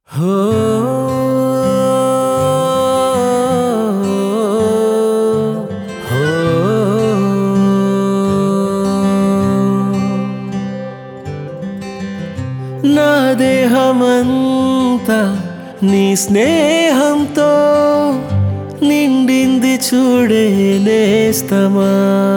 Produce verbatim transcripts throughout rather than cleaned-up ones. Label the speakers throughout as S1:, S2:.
S1: हो हो నా దేహమంతా నీ స్నేహంతో నిండింది చూడే నేస్తమా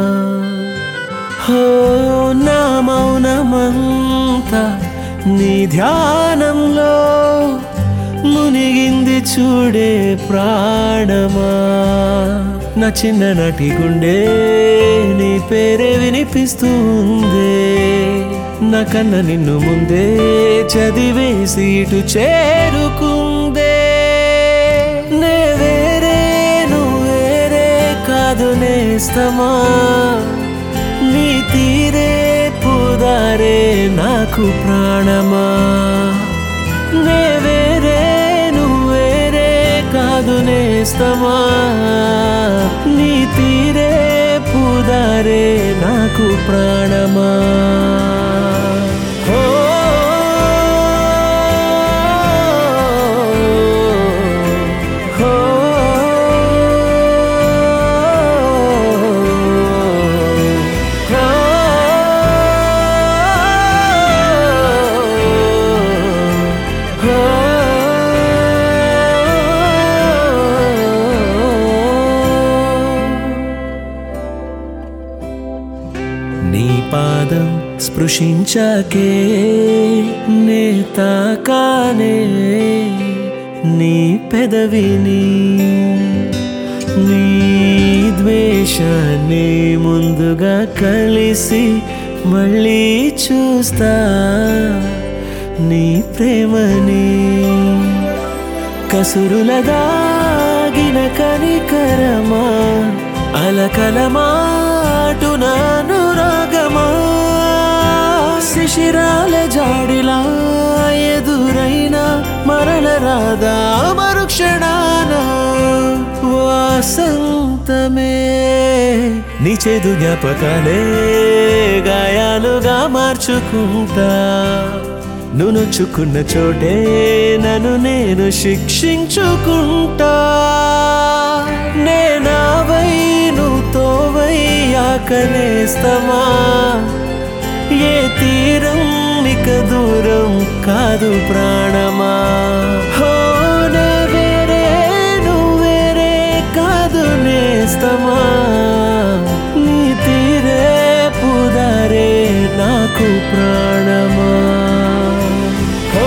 S1: హో నా మౌనమంతా నీ ధ్యానంలో మునిగింది చూడే ప్రాణమా నా చిన్ననాటి గుండె నీ పేరే వినిపిస్తుంది నా కన్న నిన్ను ముందే చదివేసి ఇటు చేరుకుందే నే వేరే నువ్వు వేరే కాదు నేస్తమా నీ తీరే పుదారే నాకు ప్రాణమా నే వేరే నువ్వు వేరే కాదు నేస్తమా నీ తీరే పుదారే నాకు ప్రాణమా हो हो నీ పాదం స్పృశించాకే నే తాకానే నీ పెదవిని నీ ద్వేషాన్ని ముందుగా కలిసి మళ్ళీ చూస్తా నీ ప్రేమని కసురుల దాగిన కనికరమా అలకల మాటున అనురాగమా శిశిరాల జాడిలా ఎదురైనా మరల రాదా మరుక్షణాన వాసంతమే నీ చేదు జ్ఞాపకాలే గాయాలుగా మార్చుకుంటా నువ్వు నొచ్చుకున్న చోటే నన్ను నేను శిక్షించుకుంటా నేనావై నువ్వు తోవయ్యాక నేస్తమా ఏ తీరం ఇక దూరం కాదు ప్రాణమా హో నే వేరే నువ్వు వేరే కాదు నేస్తమా నీ తీరే పుదారే నాకు ప్రాణమా हो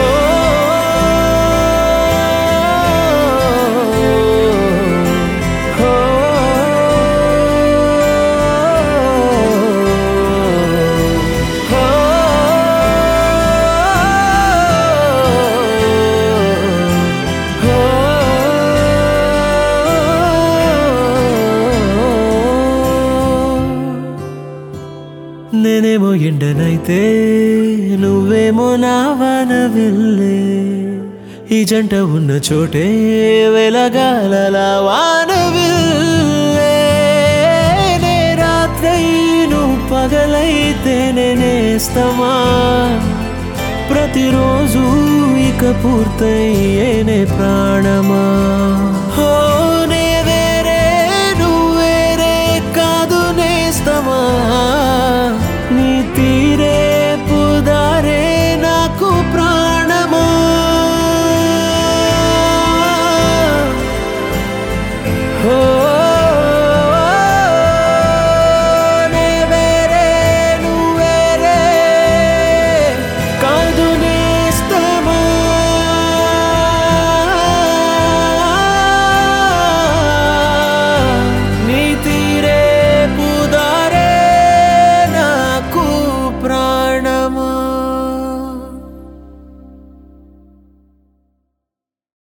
S1: हो నేనేమో ఎండనైతే నువ్వేమో నా వానవిల్లే ఈ జంట ఉన్న చోటే వెలగాలలా వానవిల్లే నే రాత్రై నువ్వు పగలైతే నేనేస్తమా ప్రతిరోజు ఇక పూర్తయ్యేనే ప్రాణమా హో